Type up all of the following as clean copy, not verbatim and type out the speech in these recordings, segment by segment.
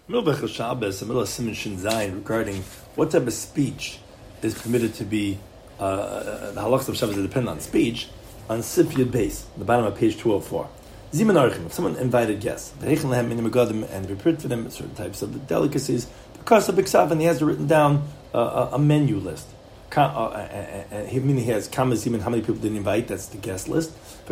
Middle of Shabbos, the middle of Siman Shin Zayin, regarding what type of speech is permitted to be, the halachas of Shabbos that depend on speech, on Sif Yud Beis, the bottom of page 204. Ziman Archim, if someone invited guests, and prepared for them certain types of delicacies, because of Biksav, and he has written down a menu list. He has Kama Ziman, how many people did he invite, that's the guest list.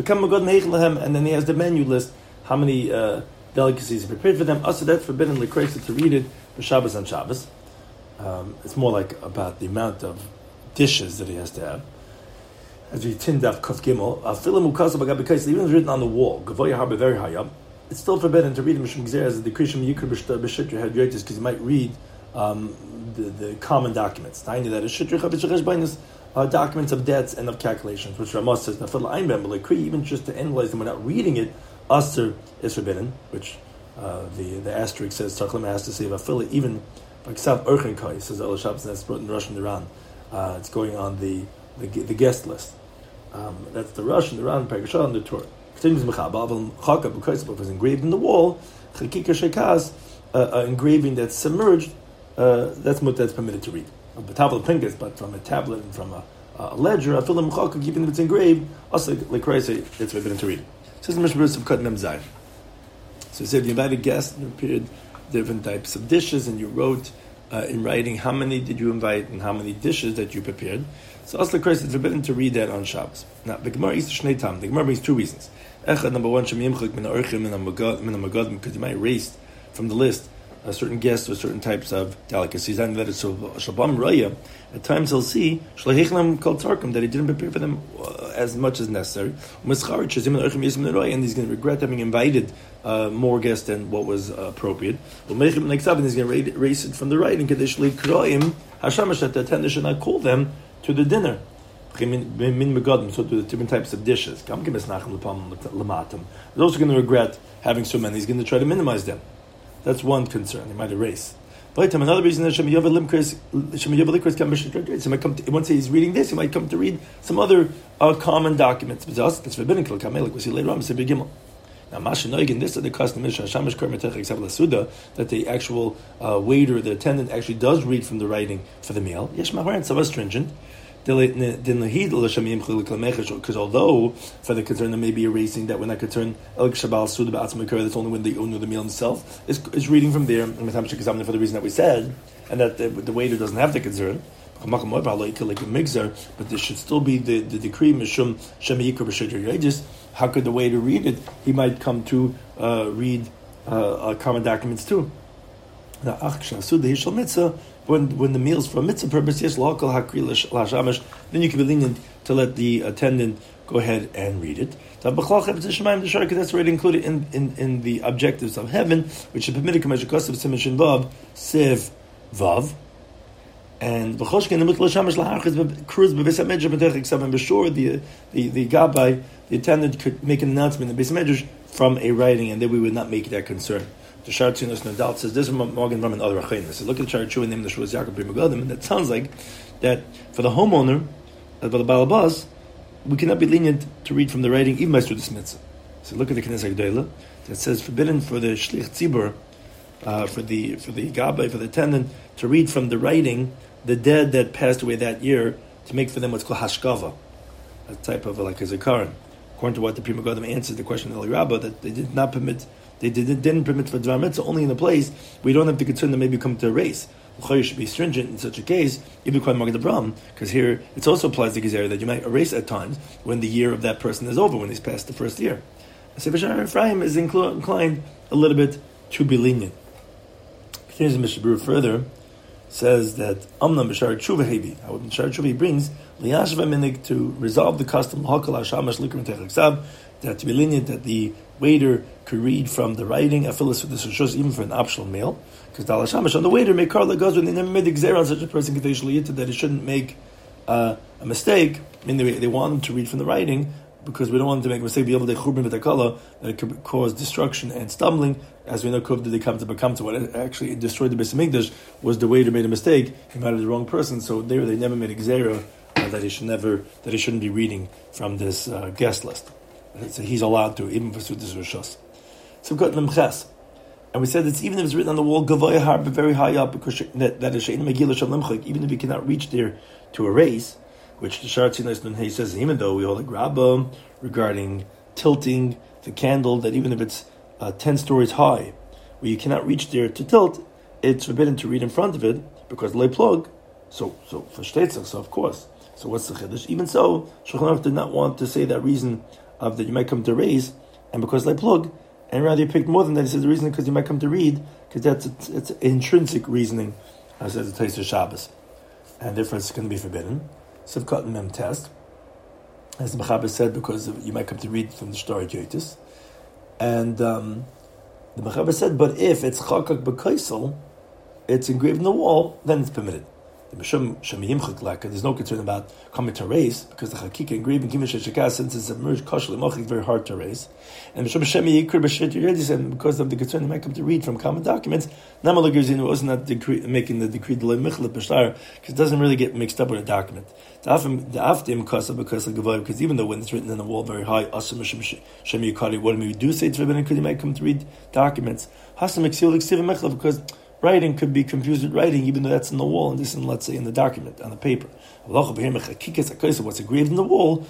And then he has the menu list, how many delicacies he prepared for them. Also, that's forbidden l'kreisa to read it for Shabbos on Shabbos. It's more like about the amount of dishes that he has to have. As we tinned off Kuf Gimel, because even if it's written on the wall, Gavoya Harbor very high up, it's still forbidden to read Mishum Gzer as a decree Shem Yikr B'Shit your head because you might read the common documents. I knew that is documents of debts and of calculations, which Ramah says, even just to analyze them without reading it, Aster is forbidden, which the asterisk says, Tarchlim has to say, even like Sav Urchin Kai, says El Shabbos, that's brought in Russian Iran. It's going on the guest list. That's the Russian Iran, Pergashah, and the Torah. Continues Mechabav, Chaka, because it was engraved in the wall, Chakika Shekaz, engraving that's submerged, that's permitted to read. But tablet fingers, but from a tablet and from a ledger, a film Chaka, keeping it's engraved, also like crazy, it's forbidden to read. Says the Mishnah of Kat Mem Zayin. So he said you invited guests, you prepared different types of dishes, and you wrote in writing how many did you invite and how many dishes that you prepared. So also the it's forbidden to read that on Shabbos. Now the Gemara is Shnei Tam. The Gemara brings two reasons. Echad, number one, Shem Yimchuk min ha'orchim min ha'magadim, because you might erase from the list certain guests or certain types of delicacies. And that is so Shabam Raya. At times he'll see Shlehechlam Kol Tarkum that he didn't prepare for them as much as necessary. And he's going to regret having invited more guests than what was appropriate. And he's going to erase it from the writing. Hashamash, that the attendant should not call them to the dinner. So to the different types of dishes. He's also going to regret having so many. He's going to try to minimize them. That's one concern. He might erase. Another reason is once he's reading this, he might come to read some other common documents. It's forbidden. Like we see later on. Now, Masha this is the custom is that the actual waiter, the attendant, actually does read from the writing for the meal. It's so stringent. Because although for the concern there may be erasing that we're not concerned, that's only when the owner of the meal himself is reading from there, and for the reason that we said, and that the waiter doesn't have the concern. But there should still be the decree. How could the waiter read it? He might come to read common documents too. Now, when the meal's for a mitzvah purpose, yes, then you can be lenient to let the attendant go ahead and read it. Because that's already included in the objectives of heaven, which is permitted to Kosev Siman Shin Vav, Siv Vav. And be sure the gabbai, the attendant could make an announcement in the Beis Medrash from a writing, and then we would not make that concern. The Shar Tzinos Nadal says this is Morgan Ram and other Achayim. So look at the Shar Chu and name the Shul Yaakov B'Megadim, and that sounds like that for the homeowner, for the Balabas, we cannot be lenient to read from the writing even by this mitzvah. So look at the Knesset Gdoila that says forbidden for the Shlich Tzibur, for the Gabbai, for the attendant, to read from the writing the dead that passed away that year, to make for them what's called hashkava, a type of like a zikaron. According to what the Pri Megadim answered the question of Eli Rabbah, that they did not permit. They didn't permit for Dvar Mitzvah only in a place we don't have to concern that maybe come to erase. You should be stringent in such a case, even quite Magad Abram, because here it also applies to Gezerah that you might erase at times when the year of that person is over, when he's passed the first year. Sefer Sha'ar Ephraim is inclined a little bit to be lenient. Continues Mishnah Berurah further, says that Amnam B'Shar Tshuva Hebi, how B'Shar Tshuva he brings Liyashva Minig to resolve the custom Hakal Hashamash Likrim Techaksav, that to be lenient that the waiter could read from the writing, Aphilis for the Shus, even for an optional meal, because Dal Hashamash on the waiter make Karla goes when they never made the Gzer on such a person that he shouldn't make a mistake. I mean, they want him to read from the writing because we don't want him to make a mistake, be able to churban v'takala, that it could cause destruction and stumbling. As we know, Kuv did they come to what actually destroyed the Beis Hamikdash was the waiter made a mistake, he invited the wrong person, so there they never made a Gzera that he shouldn't be reading from this guest list. So he's allowed to, even for Sudas Rishos. So got Lemches. And we said it's even if it's written on the wall, Gavoya Harba, very high up, because that is Shein Megillah Shal Limchik, even if you cannot reach there to erase, which the Sharatzinas Nun Hay says, even though we hold a grabba regarding tilting the candle, that even if it's 10 stories high, where you cannot reach there to tilt, it's forbidden to read in front of it, because lay plug, so for Shtetzach, so of course. So what's the Chiddush? Even so, Shulchan Aruch did not want to say that reason of that you might come to raise, and because lay plug, and rather he picked more than that. He says the reason because you might come to read, because it's intrinsic reasoning, as it says to Shabbos, and therefore it's going to be forbidden. Sivkat Mem test, as the Mechaber said, because you might come to read from the Shtar Yotis, and the Mechaber said, but if it's Chakak B'Kaisel, it's engraved in the wall, then it's permitted. There's no concern about coming to raise, because the Chakika engraving since it's submerged kashal mochik, it's very hard to raise. And because of the concern they might come to read from common documents, Namalagazin was not making the decree because it doesn't really get mixed up with a document. Because even though when it's written in the wall very high, what do we do say it's forbidden because you might come to read documents? Because writing could be confused with writing, even though that's in the wall, and this is, let's say, in the document, on the paper. What's engraved in the wall,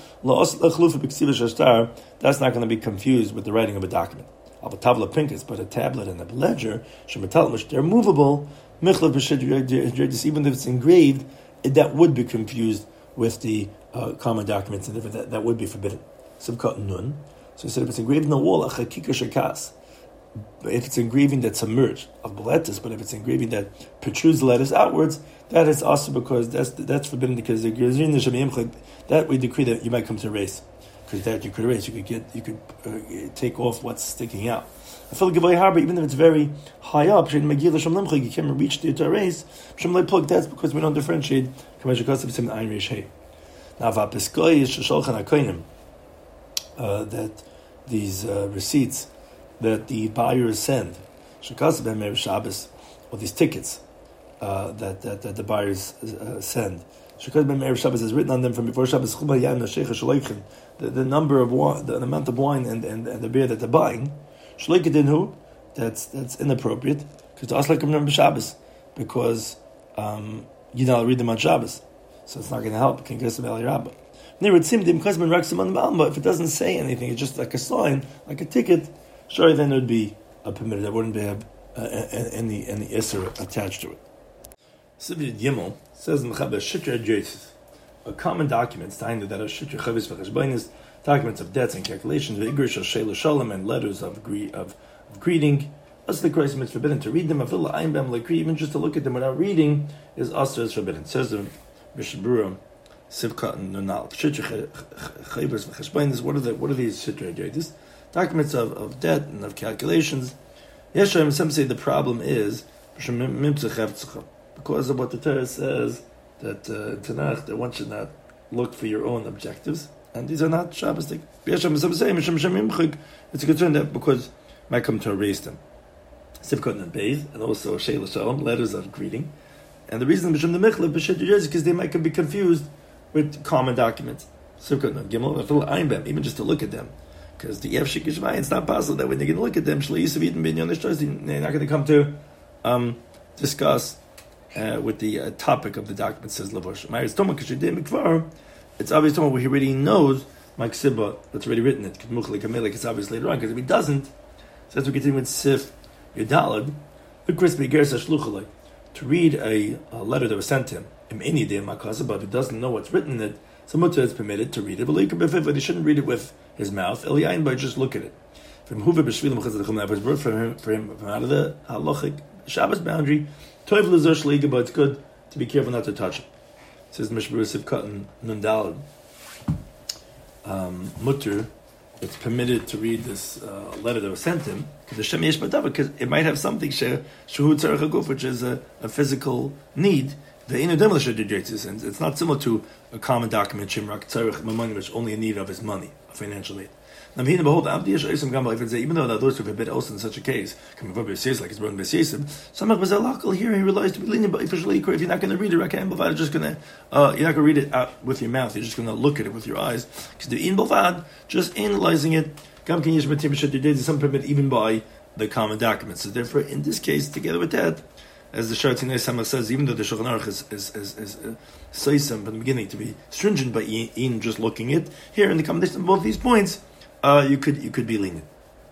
that's not going to be confused with the writing of a document. But a tablet and a ledger, they're movable, even if it's engraved, that would be confused with the common documents, and that would be forbidden. So he said if it's engraved in the wall, if it's engraving that's submerged of boletus, but if it's engraving that protrudes the letters outwards, that is also because that's forbidden, because that we decree that you might come to erase, because that you could erase, you could take off what's sticking out. I feel like even if it's very high up, you can't reach there to erase. That's because we don't differentiate. Now, that these receipts that the buyers send, or these tickets that the buyers send, is written on them from before Shabbos. The number of wine, the amount of wine and the beer that they're buying, that's inappropriate, because Shabbos, because you don't read them on Shabbos, so it's not going to help. If it doesn't say anything, it's just like a sign, like a ticket. Sure, then it would be permitted. That wouldn't have any isser attached to it. Sivir Gimel says in Mechaber Shitra Adjoices, a common document, that are Shitra Chavis V'Cheshbainis, documents of debts and calculations, V'Igrish Shela Shalom, and letters of greeting. As the Christ is forbidden to read them. Avila Ayin Bem Lekri, even just to look at them without reading, is also is forbidden. Says the Mishabura Sivkat and Nunal Shitra Chavis V'Cheshbainis. What are these Shitra Adjoices? Documents of debt and of calculations. Some say the problem is because of what the Torah says, that Tanakh, that one should not look for your own objectives, and these are not Shabbosdik. Some say it's a concern that because might come to erase them. Sivkot and Beis, and also Sheila Shalom, letters of greeting. And the reason Mishum the Mechle is because they might be confused with common documents. Sivkot and Gimel, even just to look at them. Because the Yevshik Yishmai, it's not possible that when you're going to look at them, they're not going to come to discuss with the topic of the document, says Lavush. It's obvious where he already knows Mike Sibba that's already written it. It's obvious later on, because if he doesn't, so as we continue with Sif Yudalad, the Crispy Gersa Shluchalai, to read a letter that was sent to him, but if he doesn't know what's written in it, so mutter is permitted to read it, but he shouldn't read it with his mouth. But just look at it. From Huva B'Shvilim Chazad was brought from out of the halachic Shabbos boundary. Toiv L'Zer Shleiga, but it's good to be careful not to touch it. It says Mishmur Sivkat and Nundal. Mutter, it's permitted to read this letter that was sent to him because it might have something shehu tzarech haguf, which is a physical need. The and it's not similar to a common document, Shimrak Tzarech Mamani, which only in need of his money, financial aid. Now, even though those who forbid also in such a case, coming from Beis like it's brought in Beis Yisib, some of Bazalakal here, he realized to be lenient, but if you're not going to read it, you're not going to read it out with your mouth, you're just going to look at it with your eyes. Because the In Bavad, just analyzing it, some permit even by the common documents. So therefore, in this case, together with that, as the Sharatin Samach says, even though the Shulchan Aruch is Seisam from the beginning to be stringent by in just looking at, here in the combination of both these points, you could be lenient.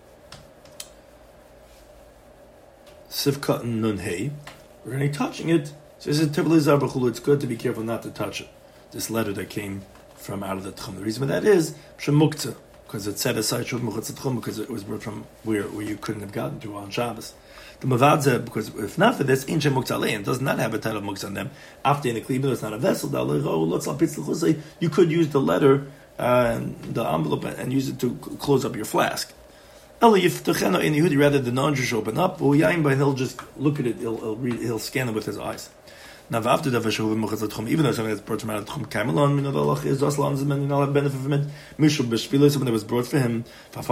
Sivkat Nun Hey, we're going to be touching it. So it's good to be careful not to touch it. This letter that came from out of the Tchum. The reason for that is Shemukta, because it set aside Shuv Mechutz Tchum, because it was brought from where you couldn't have gotten to on Shabbos. The Mavadze, because if not for this, Inche Mukta Alein does not have a title of Mukta on them. After in the Klima, it's not a vessel. You could use the letter and the envelope and use it to close up your flask. Rather the non-Jewish open up, and he'll just look at it. He'll scan it with his eyes. Now, after the even though something that's brought from out of Tchum Kamelon, is Aslan, and you'll have benefit from it. Mishul Beshvila, something that was brought for him.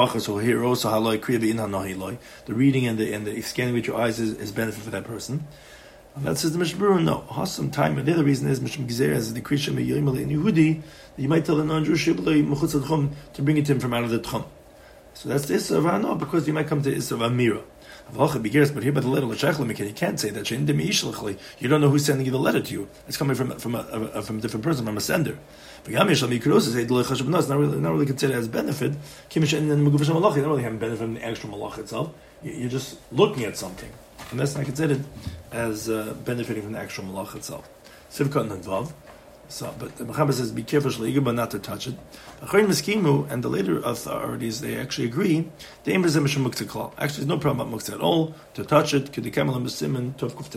The reading and the scanning with your eyes is benefit for that person. And that says the Mishbur, no. Hasam time, and the other reason is Mishum Gizer as the Krishna Yomel in Yehudi, that you might tell the non-Jewish to bring it to him from out of the Tchum. So that's the Issa of Hano, because you might come to Issa of Amira. But here by the letter, you can't say that. You don't know who's sending you the letter to you. It's coming from a different person, from a sender. You could also say, not really consider it as benefit. You don't really have benefit from the actual malach itself. You're just looking at something. And that's not considered as benefiting from the actual malach itself. Sivkat and Vav. So, but the Mechaber says, be careful, but not to touch it. And the later authorities, they actually agree. Actually, there's no problem about muktzah at all. To touch it, somebody comes from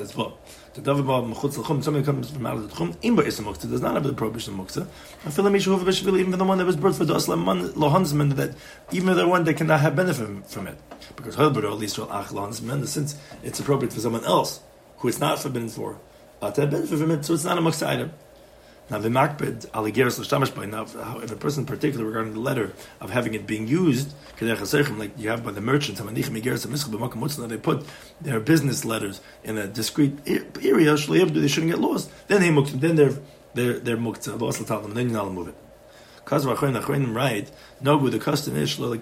out of the tchum, does not have the prohibition of muktzah. Even the one that was brought for the Aslam Lohansman, that even the one that cannot have benefit from it. Because since it's appropriate for someone else who it's not forbidden for to have benefit from it, so it's not a muktzah item. Now, the makbid aligeres l'shtamish by now, if a person in particular regarding the letter of having it being used, like you have by the merchants, they put their business letters in a discrete area, they shouldn't get lost. Then they're muktzah, then you're not move it. Because right, no, the custom is not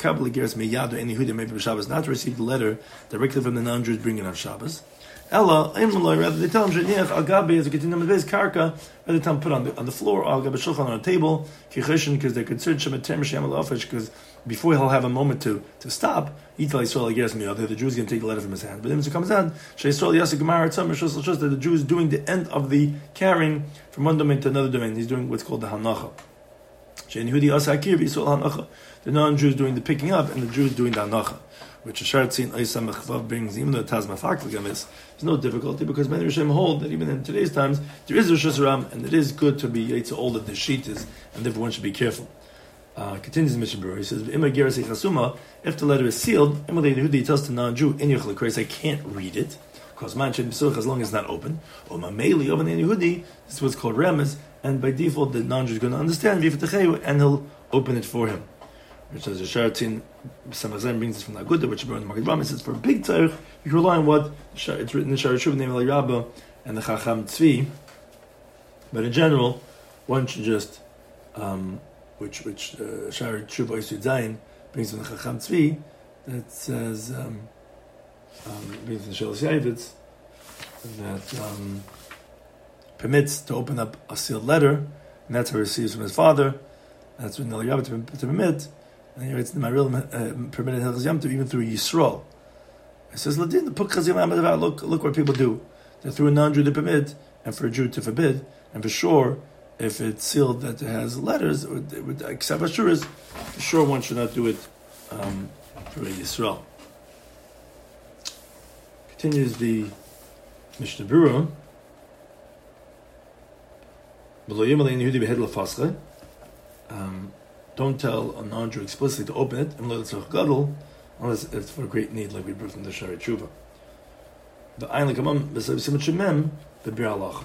to receive the letter directly from the non-Jews bringing on Shabbos. Ella, rather they tell him Agabi as a continuum of his karka, rather they tell him put on the floor, Agabi shulchan on a table, because they're concerned because before he'll have a moment to stop, the Jews are going to take the letter from his hand. But then as it comes out, that the Jew is doing the end of the carrying from one domain to another domain. He's doing what's called the hanacha. The non-Jews doing the picking up, and the Jews doing the hanacha, which a Sharatzin Oisam Mechvav brings, even though it has Mafakligam is, there's no difficulty, because many Rishonim hold that even in today's times, there is Rosh Hashanah, and it is good to be to all that the sheet is, and therefore one should be careful. Continues Mishnah Berurah, he says, if the letter is sealed, he tells the non-Jew, in Yochel I can't read it, because man should be as long as it's not open. Or Mameli, over the Yehudi, this is what's called Remez, and by default, the non-Jew is going to understand, and he'll open it for him. Which is a Sharatin, Samazan brings this from the Agudah, which brought in the Maggid Rama. It says for a big tzarech, you can rely on what it's written in the Shara Shuv, name Rabba, and the Chacham Tzvi. But in general, one should just, which Shara Shuv Oisud Zayin brings from the Chacham Tzvi, that says, brings from the Shelos Yavitz, that permits to open up a sealed letter, and that's how he receives from his father. That's what Neli Rabba to permit. And here it's my real permitted Hilchos Yom Tov even through Yisrael. It says, look what people do. They're through a non-Jew to permit, and for a Jew to forbid. And for sure, if it's sealed that it has letters, except Ashuras, for sure one should not do it through Yisrael. Continues the Mishnah Berurah. Don't tell a non-Jew explicitly to open it, unless it's for a great need, like we brought from the Shari Tshuva. The Ayin L'Kamam B'Sivim Shemem B'Bir Halach.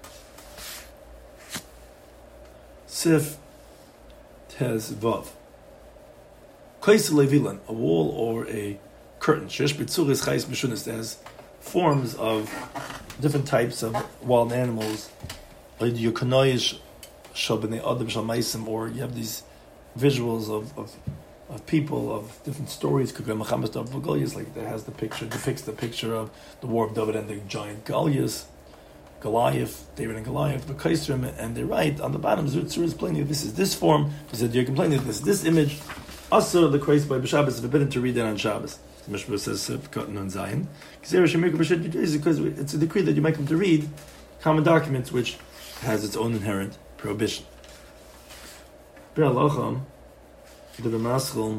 Sif Tez Vav. Kaisa Levilan, a wall or a curtain. Shesh B'Tzuris Chayis B'Shunis, that has forms of different types of wild animals. Like Yukanoyish Shabbat Adam Shalmaisim, or you have these visuals of of people, of different stories. Muhammad of Goliath, like that has depicts the picture of the war of David and the giant Goliath, David and Goliath, and they write on the bottom, Zur is plainly, this is this form. He said, you're complaining that this image. Also, the Kreis by Shabbos is forbidden to read that on Shabbos. The Mishnah says, Cotton on Zion. Because it's a decree that you might come to read common documents which has its own inherent prohibition. The Ramaschal,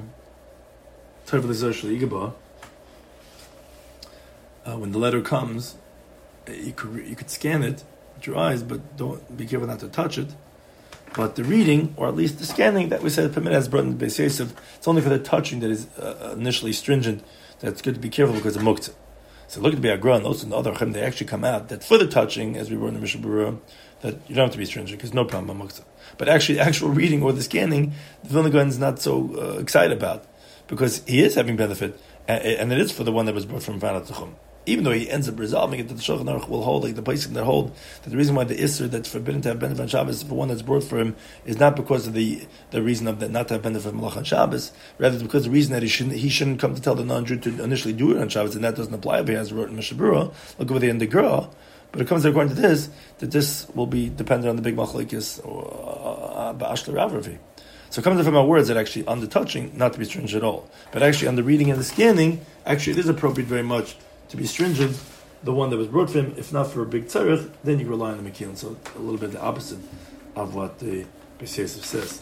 when the letter comes, you could scan it with your eyes, but don't be careful not to touch it. But the reading, or at least the scanning that we said permitted as brought in the Beis Yosef, it's only for the touching that is initially stringent. That's good to be careful because of muktzah. So look at the Agra and also in the other Chem, they actually come out that for the touching, as we wrote in the Mishnah Berurah, that you don't have to be stringent because no problem on muktzah. But actually, the actual reading or the scanning, the Vilna Gaon is not so excited about because he is having benefit, and it is for the one that was brought from Vanat Tuchum. Even though he ends up resolving it, that the Shulchan Aruch will hold, like the Paiskim that hold, that the reason why the Isser that's forbidden to have benefit on Shabbos for one that's brought for him is not because of the reason of that not to have benefit from Malach on Shabbos, rather it's because the reason that he shouldn't come to tell the non-Jew to initially do it on Shabbos, and that doesn't apply if he has wrote in Mishnah Berurah. Look over there in the Gra, but it comes according to this that this will be dependent on the big machlokes or Ba'ashla Rav Ravi. So it comes from our words that actually on the touching, not to be stringent at all, but actually on the reading and the scanning, actually it is appropriate very much to be stringent, the one that was brought for him. If not for a big tzarech, then you rely on the Mekilin. So a little bit the opposite of what the Beis Yosef says.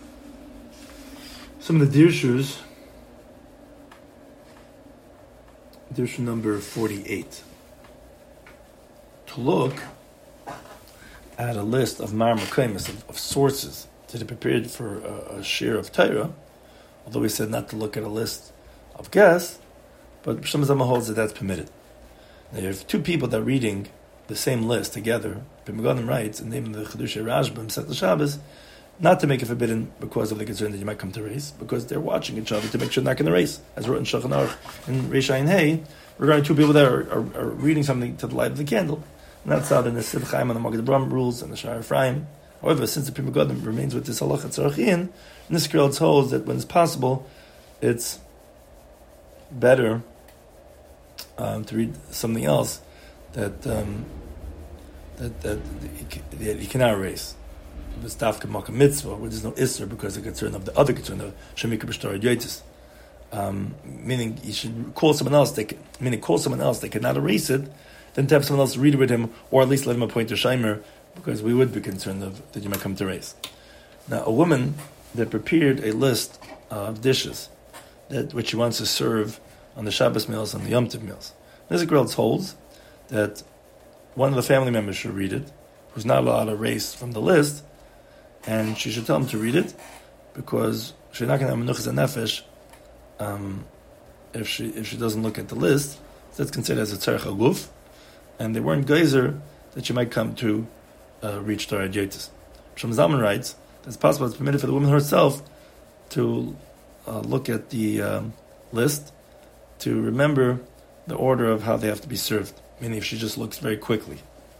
Some of the Dirshus, Dirshu number 48. To look at a list of Mar Mekaymis, of sources that are prepared for a share of Torah, although we said not to look at a list of guests, but Shlomo Zalman holds that that's permitted. Now you have two people that are reading the same list together. B'Megadim writes, in the name of the Chedushei Rashba, Masechet Shabbos, not to make it forbidden because of the concern that you might come to race, because they're watching each other to make sure they're not going to race. As wrote in Shulchan Aruch and Reish Ayin Hey, regarding two people that are reading something to the light of the candle. And that's how the Nesiv Chaim and the Maggid Avraham rules and the Sha'ar Ephraim. However, since the B'Megadim remains with this halacha tzarachin, this girl holds that when it's possible, it's better to read something else that you cannot erase. It's dafka makam mitzvah, where there's no isser because of the concern of the other concern of shemika b'shtar yotis. Meaning you should call someone else. They cannot erase it. Then to have someone else read it with him, or at least let him appoint a shimer, because we would be concerned that you might come to erase. Now, a woman that prepared a list of dishes which she wants to serve on the Shabbos meals and the Yom Tov meals. This girl holds that one of the family members should read it, who's not allowed to erase from the list, and she should tell him to read it, because she's not going to have menuchas nefesh if she doesn't look at the list. So that's considered as a tzarech aguf, and they weren't geyser that she might come to reach Torah Yotis. Shlomo Zalman writes that it's possible, it's permitted for the woman herself to look at the list, to remember the order of how they have to be served, meaning if she just looks very quickly.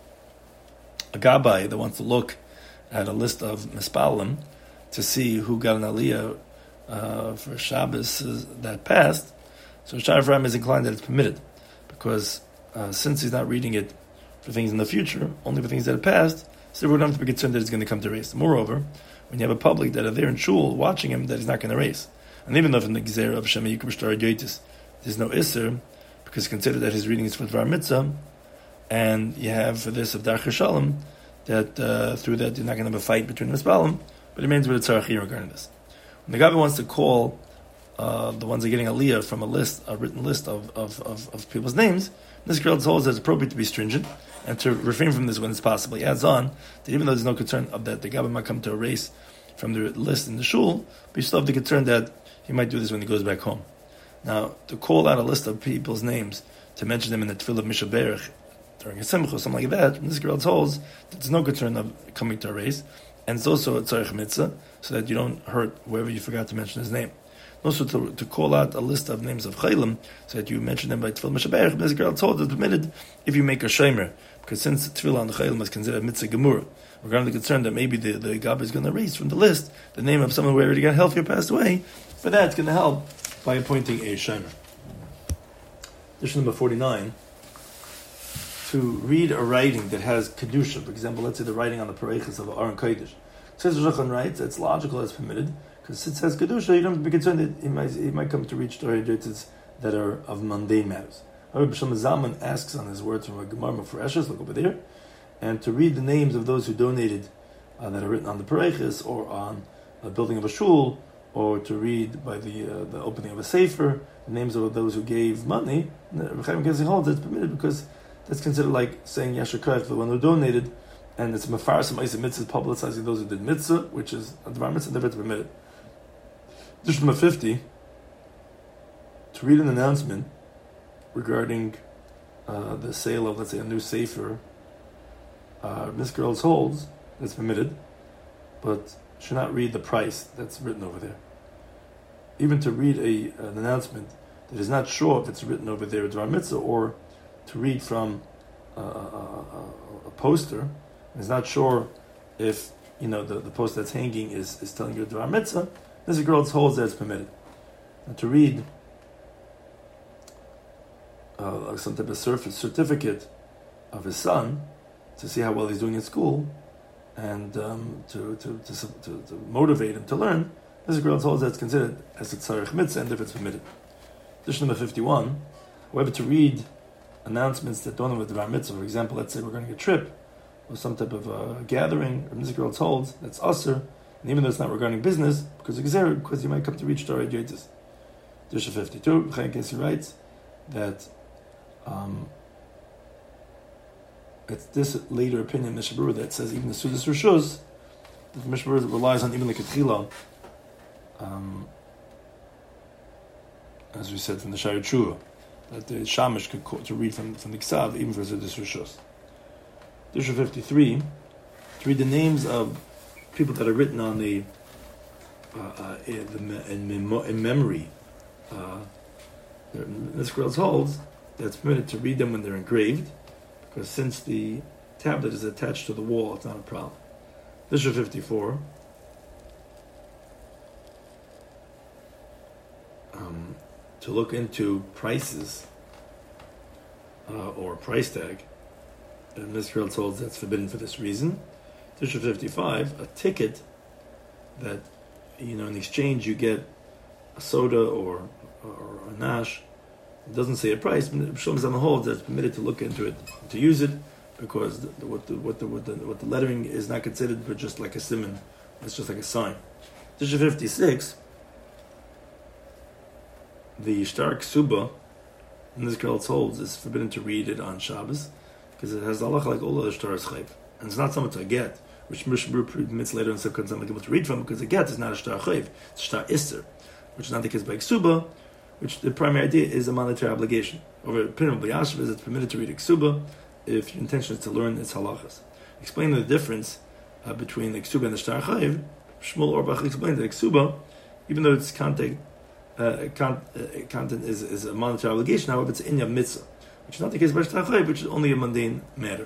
A gabbai that wants to look at a list of mispalim to see who got an aliyah for Shabbos that passed, so Sha'ar Ephraim is inclined that it's permitted, because since he's not reading it for things in the future, only for things that have passed, so we don't have to be concerned that he's going to come to race. Moreover, when you have a public that are there in shul watching him, that he's not going to race. And even though in the Gezerah of Shema Yikub Shtar Yotis, there's no Isser, because consider that his reading is for Dvar Mitzvah, and you have for this of Dar Shalom, that through that you're not going to have a fight between Mispalim, but it remains with a tzarachim regarding this. When the Gabbai wants to call the ones that are getting aliyah from a written list of people's names, this girl holds that it's appropriate to be stringent and to refrain from this when it's possible. He adds on that even though there's no concern of that the Gabbai might come to erase from the list in the shul, but you still have the concern that he might do this when he goes back home. Now, to call out a list of people's names, to mention them in the Tefillah of Misha Berach during a Simcha or something like that, this girl holds that there's no concern of coming to erase, and it's also a tzarech mitzvah, so that you don't hurt whoever you forgot to mention his name. Also, to call out a list of names of chaylim, so that you mention them by Tefillah Misha Berach, this girl told is permitted if you make a shemer, because since Tefillah on the Chaylim is considered mitzvah gemura, we're going to be concerned that maybe the Gabbai is going to erase from the list the name of someone who already got healthy or passed away. For that, it's going to help by appointing a Shomer. Addition number 49. To read a writing that has Kedusha, for example, let's say the writing on the Pareichas of Aron Kodesh. Says Shulchan writes, it's logical, it's permitted, because it says Kedusha, you don't have to be concerned that he might come to reach Torah Jotzes that are of mundane matters. However, B'Shem Zalman asks on his words from a Gemara Mefureshes, look over there, and to read the names of those who donated that are written on the Pareichas or on the building of a shul, or to read by the opening of a sefer, the names of those who gave money, Chaim Kensing holds it's permitted because that's considered like saying Yasher Koach, the one who donated, and it's Mefarsim Eisa Mitzvah, publicizing those who did Mitzvah, which is a Dvar Mitzvah, never to permitted. Addition number 50, to read an announcement regarding the sale of, let's say, a new sefer, Miss Girls holds, that's permitted, but should not read the price that's written over there. Even to read an announcement that is not sure if it's written over there, Dvar Mitzvah, or to read from a poster, is not sure if the poster that's hanging is telling you Dvar Mitzvah, this girl holds that it's permitted. And to read some type of certificate of his son to see how well he's doing in school, and to motivate him to learn, this girl holds that it's considered as a tzarech mitzvah, and if it's permitted. Addition number 51, however, to read announcements that don't have a Dvar Mitzvah, for example, let's say we're going to a trip or some type of gathering, or music girls holds, that's usher, and even though it's not regarding business, because you might come to reach Torah Yotzes. Addition 52, Chaim Kensing writes that it's this later opinion, Mishnah Berurah, that says even the Sudas Rishus, that Mishnah Berurah relies on even the Ketchila, as we said from the Shari Tshuva, that the Shamish could to read from the Ksav, even for Sudas Rishus. Addition 53, to read the names of people that are written on the in memory. This girl holds that's permitted to read them when they're engraved, because since the tablet is attached to the wall, it's not a problem. Addition 54. To look into prices or price tag, and Ms. Girl holds that's forbidden for this reason. Addition 55, a ticket that in exchange you get a soda or a nash. It doesn't say a price, but Shalom Zalman holds that it's permitted to look into it, to use it, because what the lettering is not considered, but just like a simon. It's just like a sign. Addition 56. The Shtar Ksuba, and this girl holds, is forbidden to read it on Shabbos because it has halacha like all other Shtar's chayv, and it's not something to get, which Mishnah Berurah permits later in Sukkot not able to read from, because a get is not a Shtar chayv, it's Shtar Ister, which is not the case by Ksuba, which the primary idea is a monetary obligation. Over opinion of Yashiv is it's permitted to read a Ksuba if your intention is to learn its halachas. Explaining the difference between the Ksuba and the Shtar chayv, Shmuel Orbach explained that Ksuba, even though its content is a monetary obligation, however, it's inya mitzvah, which is not the case by Shtar chayv, which is only a mundane matter.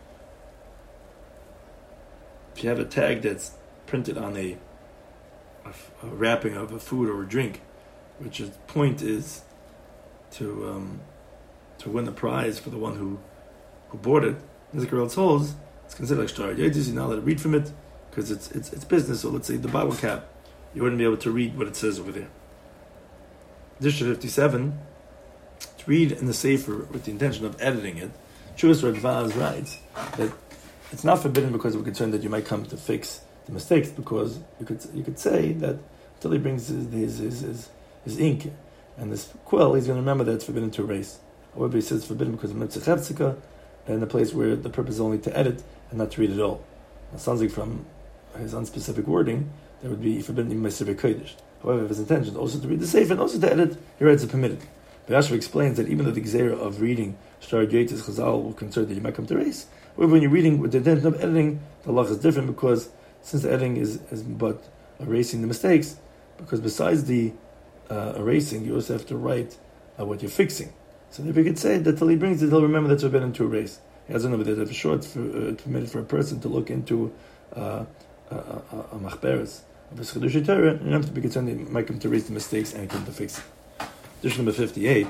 If you have a tag that's printed on a wrapping of a food or a drink, which the point is to win the prize for the one who bought it, as the girl holds, it's considered like Shtar Yotzes. You're not allowed to read from it because it's business. So let's say the Bible cap, you wouldn't be able to read what it says over there. Addition 57, to read in the Sefer with the intention of editing it, Chuvas Radvaz writes that it's not forbidden because we're concerned that you might come to fix the mistakes, because you could say that until he brings his ink and this quill, he's going to remember that it's forbidden to erase. However, he says it's forbidden because of Mitzvah Chefzika, and a place where the purpose is only to edit and not to read at all. It sounds like from his unspecific wording, that would be forbidden even by Sivir Kodesh. However, if his intention is also to read the Sefer and also to edit, he writes it permitted. But Yashiv explains that even though the Gzeira of reading Shtar Yotzes Chazal will concern that you might come to erase, however, when you're reading with the intention of editing, the halach is different, because since the editing is but erasing the mistakes, because besides the erasing, you also have to write what you're fixing. So if you could say that till he brings it, he'll remember that's forbidden to erase. He has over there that for sure it's permitted for a person to look into a machberes of his Chedush Torah, and you have to be concerned that he might come to raise the mistakes and come to fix it. Dish number 58,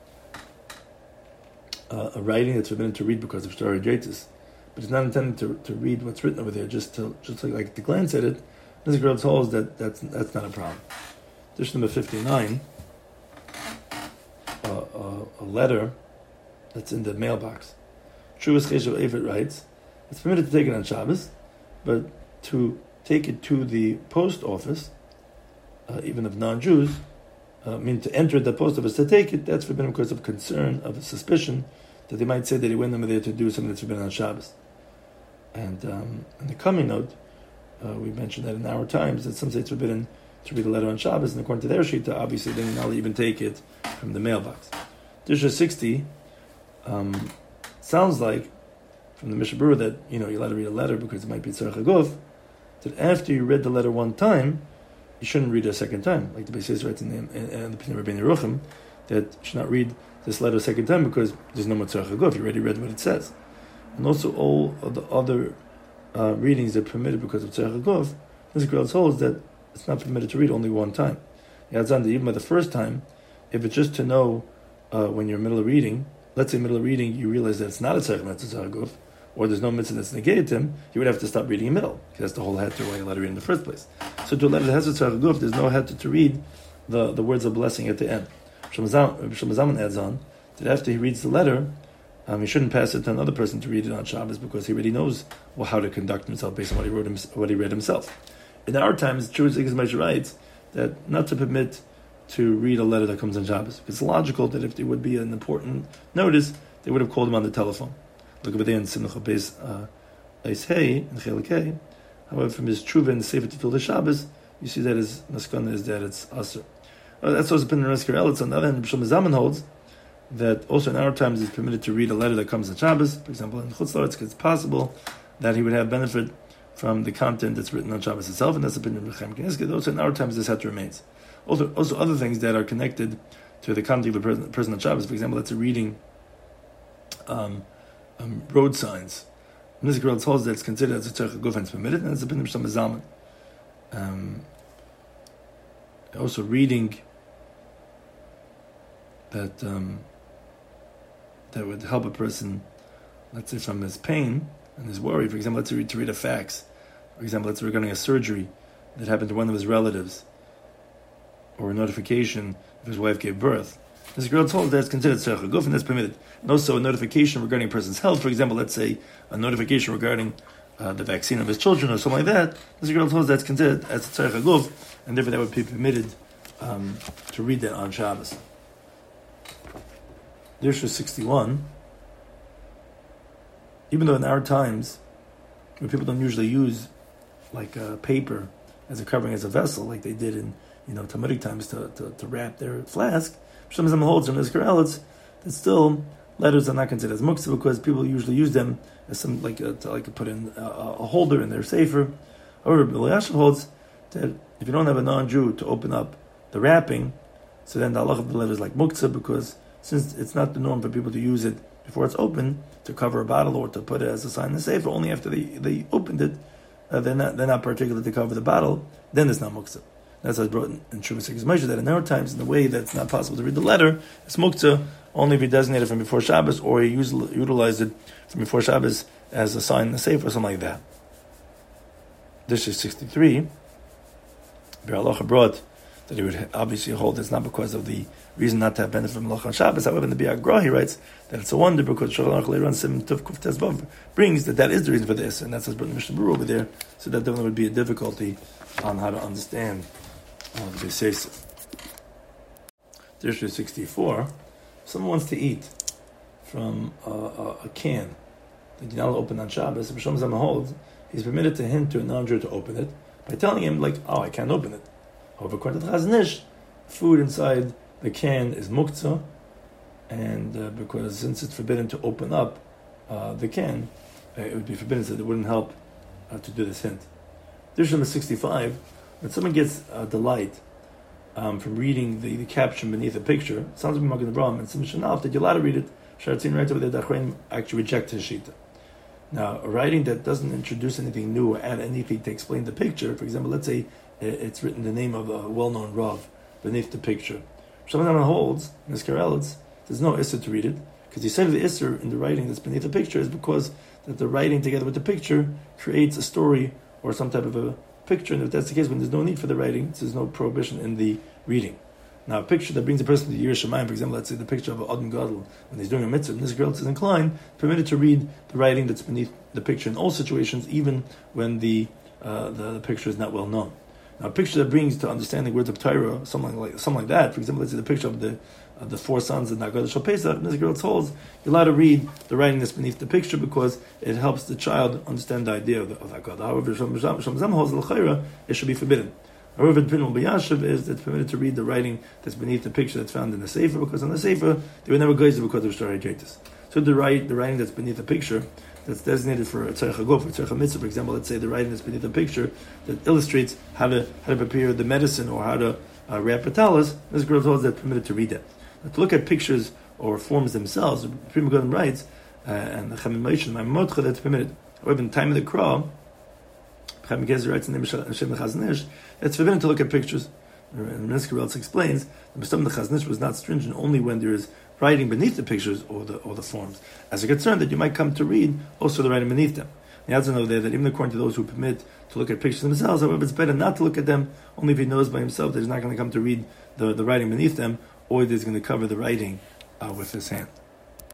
a writing that's forbidden to read because of Shtar Jaitis, but it's not intended to read what's written over there, just like to glance at it. This girl holds that's not a problem. Dish number 59, a letter that's in the mailbox. Shuvas Cheshav Eved writes, it's permitted to take it on Shabbos, but to take it to the post office, even of non-Jews, to enter the post office to take it, that's forbidden because of concern, of suspicion, that they might say that he went over there to do something that's forbidden on Shabbos. And in the coming note, we mentioned that in our times, that some say it's forbidden to read a letter on Shabbos, and according to their shita, obviously they will not even take it from the mailbox. Disha 60 sounds like, from the Mishnah Berurah, that you're allowed to read a letter because it might be tzarech haguf, that after you read the letter one time, you shouldn't read it a second time. Like the Beis Yosef writes in the Pnei Rabbeinu Yerucham, that you should not read this letter a second time because there's no more tzarech haguf. You already read what it says. And also all of the other readings that are permitted because of tzarech haguf, this girl holds that it's not permitted to read only one time. He adds on that even by the first time, if it's just to know when you're in the middle of reading, let's say middle of reading, you realize that it's not a tzarech mitzvah haguf, or there's no mitzvah that's negated him, you would have to stop reading in the middle, because that's the whole heter why you let it read in the first place. So to a letter that has a tzarech haguf, there's no heter to read the words of blessing at the end. Shlomo adds on that after he reads the letter, he shouldn't pass it to another person to read it on Shabbos because he already knows how to conduct himself based on what he read himself. In our times, True Zikaz writes that not to permit to read a letter that comes on Shabbos. It's logical that if there would be an important notice, they would have called him on the telephone. Look over there in Simcha Beis Eis Hey and Chelik Hey. However, from his Tshuva and the Sefer Tefillah Shabbos, you see that his maskana is that it's Asr. That's also been in Rasker Elitz. On the other hand, Shlomo Zalman holds that also in our times it's permitted to read a letter that comes on Shabbos. For example, in Chutz La'aretz, it's possible that he would have benefit from the content that's written on Shabbos itself, and that's the opinion of Chaim Kanievsky. Also in our times this heter remains. Also other things that are connected to the content of a person on Shabbos. For example, that's a reading road signs. And this girl holds that it's considered as a tzarech haguf and it's permitted, and that's the opinion of Shlomo Zalman. Also reading that that would help a person, let's say, from his pain and his worry. For example, let's say to read a fax. For example, let's say regarding a surgery that happened to one of his relatives, or a notification if his wife gave birth. This girl told that it's considered tzarech haguf and that's permitted. And also a notification regarding a person's health. For example, let's say a notification regarding the vaccine of his children or something like that. This girl told that's considered as tzarech haguf, and therefore that would be permitted to read that on Shabbos. Dirsha 61. Even though in our times, where people don't usually use like paper as a covering as a vessel, like they did in Talmudic times to wrap their flask, Shlomo Zalman holds from Rasker Elitz that still letters are not considered as muktzah because people usually use them as some to put in a holder in their sefer. However, Bill Yashin holds that if you don't have a non-Jew to open up the wrapping, so then the halach of the letter is like muktzah, because since it's not the norm for people to use it before it's open to cover a bottle or to put it as a sign in the sefer, only after they opened it, they're not particular to cover the bottle, then it's not muktzah. That's what's brought in Shuvas Zikaz Moshe, that in our times, in the way that it's not possible to read the letter, it's muktzah only if he designated it from before Shabbos or he utilized it from before Shabbos as a sign in the sefer or something like that. This is 63. Biur Halacha brought that he would obviously hold it's not because of the reason not to have benefit from Halacha on Shabbos. However, in the Biur HaGra he writes that it's a wonder because Shulchan Aruch later on Sim Tuf Kuf Tes Vav brings that is the reason for this, and that's what's brought in the Mishnah Berurah over there. So that definitely would be a difficulty on how to understand the Sefer. Dirsha 64. Someone wants to eat from a can that you're not allowed to open on Shabbos. If Shlomo Zalman holds, he's permitted to hint to a non-Jew to open it by telling him, I can't open it. However, according to the Chazon Ish, food inside the can is muktzah, and because since it's forbidden to open up the can, it would be forbidden, so it wouldn't help to do this hint. Dirsha number 65, when someone gets delight from reading the caption beneath a picture, it sounds like Magen Avraham and some Mishnah that you're allowed to read it Sharatzin writes over there that Achronim actually reject his shita. Now, a writing that doesn't introduce anything new or add anything to explain the picture, for example, let's say it's written the name of a well-known Rav beneath the picture. Shlomo holds, in his Karelitz, there's no Isser to read it, because he said the Isser in the writing that's beneath the picture is because that the writing together with the picture creates a story or some type of a picture, and if that's the case, when there's no need for the writing, there's no prohibition in the reading. Now, a picture that brings a person to Yiras Shamayim, for example, let's say the picture of Adam Gadol, when he's doing a mitzvah, and this girl is inclined, permitted to read the writing that's beneath the picture in all situations, even when the picture is not well known. Now, a picture that brings to understanding words of Torah, something like that, for example, let's say the picture of the four sons of Nagada Shal Pesach, and this girl holds, you're allowed to read the writing that's beneath the picture because it helps the child understand the idea of Haggadah. However, Shlomo Zalman holds l'chayra, it should be forbidden. However, the Pinel B'Yashiv is it's permitted to read the writing that's beneath the picture that's found in the Sefer, because on the Sefer, they were never geizer because of Shtar HaJetis. So the writing that's beneath the picture, that's designated for a Tzarech HaGuf, for Tzarech HaMitzvah, for example, let's say the writing that's beneath the picture that illustrates how to prepare the medicine or how to wrap a talis, this girl holds that permitted to read that. Now, to look at pictures or forms themselves, the Pri Megadim writes, and the Chamim Moshe, my Motcha, that's permitted. However, in the time of the Krah, Chaim Gezer writes in the Hashem the Chazon Ish, it's forbidden to look at pictures. And Minsky else explains that the Chazon Ish was not stringent only when there is writing beneath the pictures or the forms, as a concern that you might come to read also the writing beneath them. He has to know there that even according to those who permit to look at pictures themselves, however, it's better not to look at them only if he knows by himself that he's not going to come to read the writing beneath them, or that he's going to cover the writing with his hand.